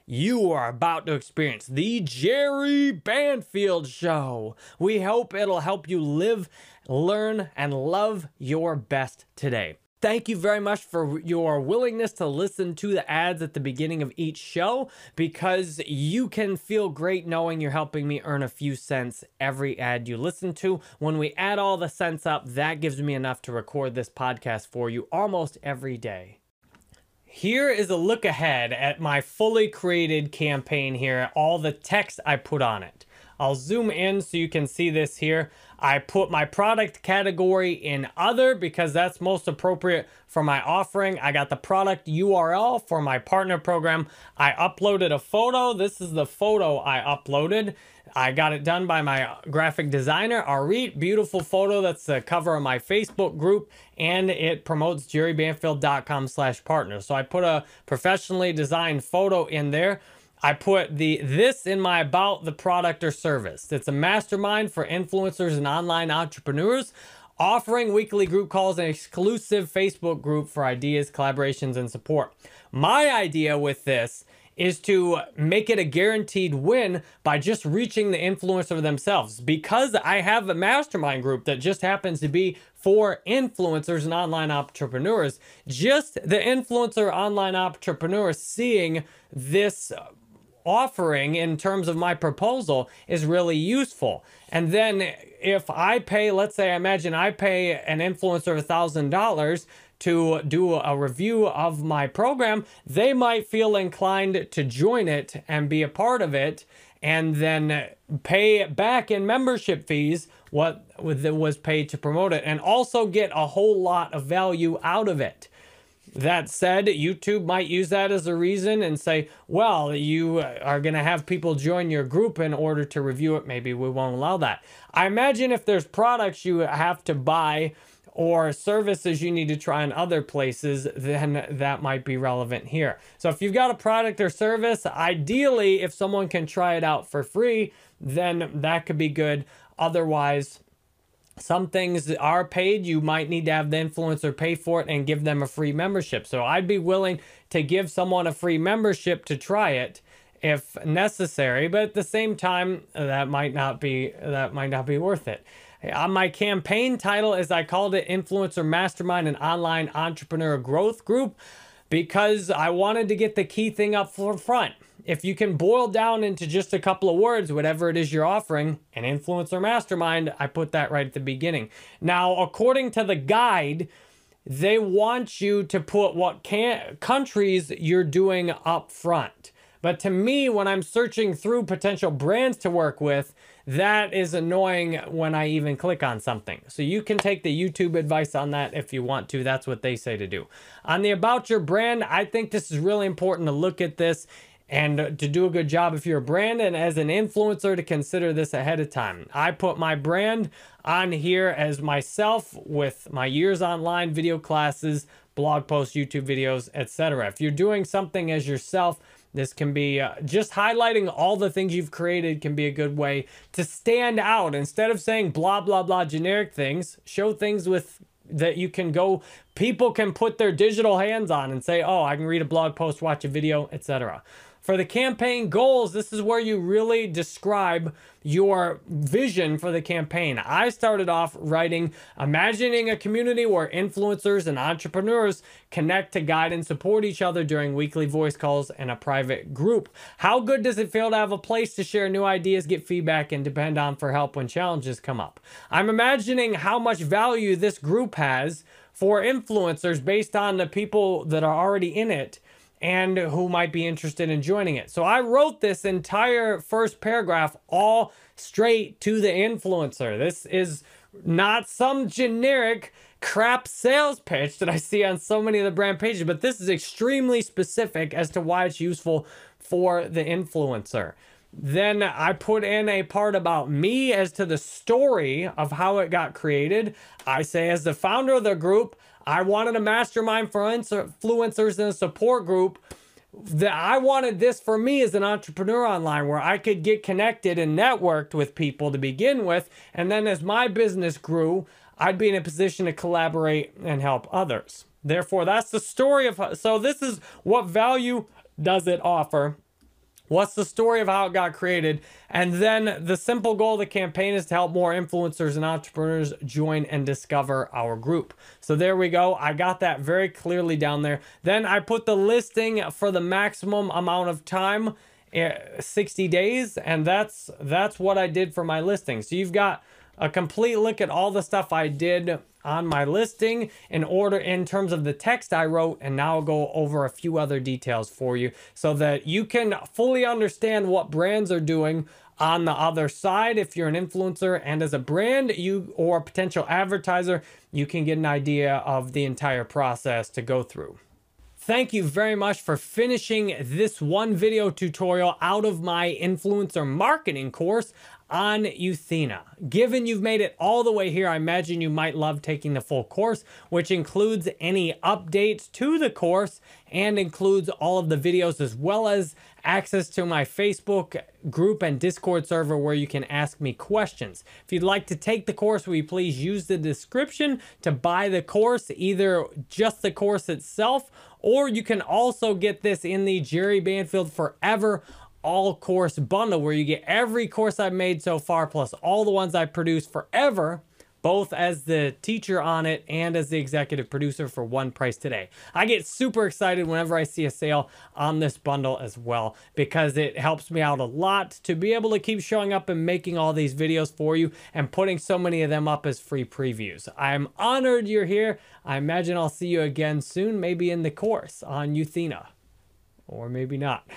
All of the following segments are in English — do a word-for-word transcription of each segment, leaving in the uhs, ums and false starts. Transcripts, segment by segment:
You are about to experience the Jerry Banfield Show. We hope it'll help you live, learn, and love your best today. Thank you very much for your willingness to listen to the ads at the beginning of each show, because you can feel great knowing you're helping me earn a few cents every ad you listen to. When we add all the cents up, that gives me enough to record this podcast for you almost every day. Here is a look ahead at my fully created campaign here, all the text I put on it. I'll zoom in so you can see this here. I put my product category in other because that's most appropriate for my offering. I got the product U R L for my partner program. I uploaded a photo. This is the photo I uploaded. I got it done by my graphic designer, Arit. Beautiful photo. That's the cover of my Facebook group, and it promotes jerry banfield dot com slash partner. So I put a professionally designed photo in there. I put the this in my about the product or service. It's a mastermind for influencers and online entrepreneurs, offering weekly group calls and exclusive Facebook group for ideas, collaborations, and support. My idea with this is to make it a guaranteed win by just reaching the influencer themselves. Because I have a mastermind group that just happens to be for influencers and online entrepreneurs, just the influencer online entrepreneur seeing this offering in terms of my proposal is really useful. And then if I pay, let's say, I imagine I pay an influencer a thousand dollars to do a review of my program, they might feel inclined to join it and be a part of it, and then pay back in membership fees what was paid to promote it, and also get a whole lot of value out of it. That said, YouTube might use that as a reason and say, well, you are going to have people join your group in order to review it. Maybe we won't allow that. I imagine if there's products you have to buy or services you need to try in other places, then that might be relevant here. So if you've got a product or service, ideally, if someone can try it out for free, then that could be good. Otherwise, some things are paid. You might need to have the influencer pay for it and give them a free membership. So I'd be willing to give someone a free membership to try it if necessary, but at the same time, that might not be that might not be worth it. On my campaign title, as I called it, Influencer Mastermind and Online Entrepreneur Growth Group, because I wanted to get the key thing up front. If you can boil down into just a couple of words, whatever it is you're offering, an influencer mastermind, I put that right at the beginning. Now, according to the guide, they want you to put what can countries you're doing up front. But to me, when I'm searching through potential brands to work with, that is annoying when I even click on something. So you can take the YouTube advice on that if you want to. That's what they say to do. On the About Your Brand, I think this is really important to look at this and to do a good job if you're a brand, and as an influencer to consider this ahead of time. I put my brand on here as myself with my years online, video classes, blog posts, YouTube videos, et cetera. If you're doing something as yourself, this can be uh, just highlighting all the things you've created can be a good way to stand out. Instead of saying blah, blah, blah, generic things, show things with that you can go, people can put their digital hands on and say, oh, I can read a blog post, watch a video, et cetera. For the campaign goals, this is where you really describe your vision for the campaign. I started off writing, imagining a community where influencers and entrepreneurs connect to guide and support each other during weekly voice calls and a private group. How good does it feel to have a place to share new ideas, get feedback, and depend on for help when challenges come up? I'm imagining how much value this group has for influencers based on the people that are already in it and who might be interested in joining it. So I wrote this entire first paragraph all straight to the influencer. This is not some generic crap sales pitch that I see on so many of the brand pages, but this is extremely specific as to why it's useful for the influencer. Then I put in a part about me as to the story of how it got created. I say, as the founder of the group, I wanted a mastermind for influencers and a support group. That I wanted this for me as an entrepreneur online, where I could get connected and networked with people to begin with. And then as my business grew, I'd be in a position to collaborate and help others. Therefore, that's the story of, so this is what value does it offer. What's the story of how it got created? And then the simple goal of the campaign is to help more influencers and entrepreneurs join and discover our group. So there we go. I got that very clearly down there. Then I put the listing for the maximum amount of time, sixty days. And that's, that's what I did for my listing. So you've got a complete look at all the stuff I did on my listing in order in terms of the text I wrote, and now I'll go over a few other details for you so that you can fully understand what brands are doing on the other side. If you're an influencer and as a brand you or a potential advertiser, you can get an idea of the entire process to go through. Thank you very much for finishing this one video tutorial out of my influencer marketing course on Euthena. Given you've made it all the way here, I imagine you might love taking the full course, which includes any updates to the course and includes all of the videos as well as access to my Facebook group and Discord server where you can ask me questions. If you'd like to take the course, will you please use the description to buy the course, either just the course itself, or you can also get this in the Jerry Banfield Forever all course bundle where you get every course I've made so far plus all the ones I produce forever, both as the teacher on it and as the executive producer for one price today. I get super excited whenever I see a sale on this bundle as well because it helps me out a lot to be able to keep showing up and making all these videos for you and putting so many of them up as free previews. I'm honored you're here. I imagine I'll see you again soon, maybe in the course on Euthena, or maybe not.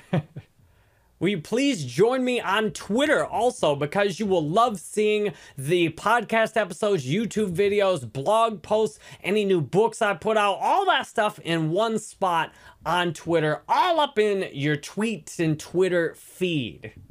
Will you please join me on Twitter also, because you will love seeing the podcast episodes, YouTube videos, blog posts, any new books I put out, all that stuff in one spot on Twitter, all up in your tweets and Twitter feed.